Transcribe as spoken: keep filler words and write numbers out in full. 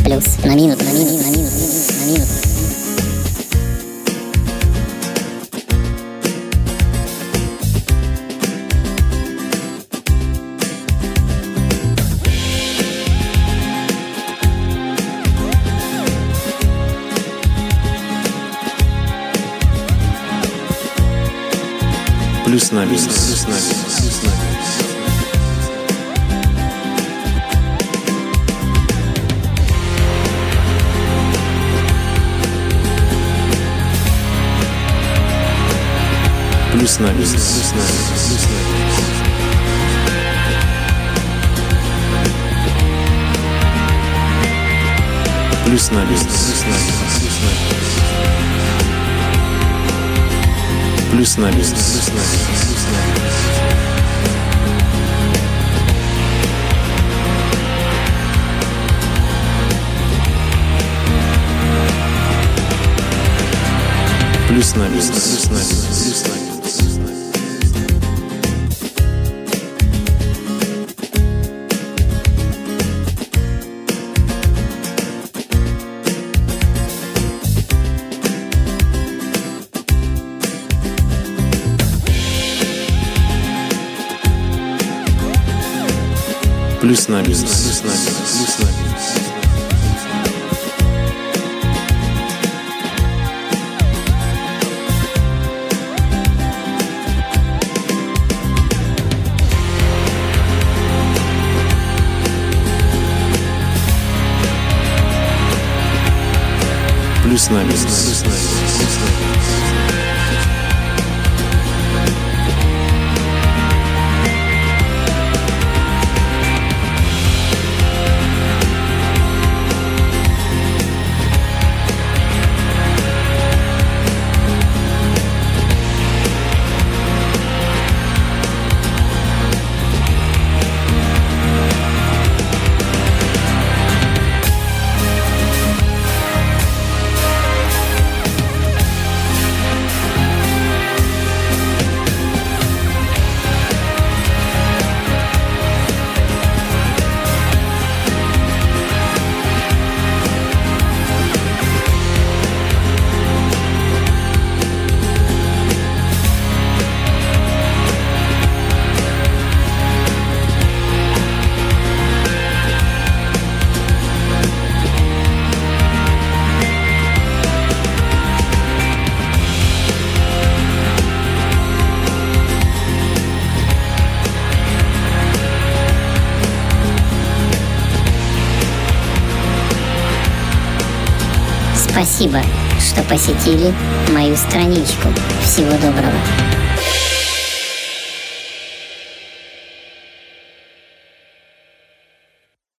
плюс на минус, на минус, на минус, на минус. Плюс на минус, плюс на минус, плюс на минус. Плюс на минус, плюс на минус, плюс на минус. Плюс на минус, плюс на минус, плюс на минус. Плюс на минус, плюс на минус, плюс на минус. Плюс на минус, плюс на минус, плюс на минус. Плюс на минус, плюс на минус, плюс на минус. Плюс на минус, плюс на минус, плюс на минус. Спасибо, что посетили мою страничку. Всего доброго.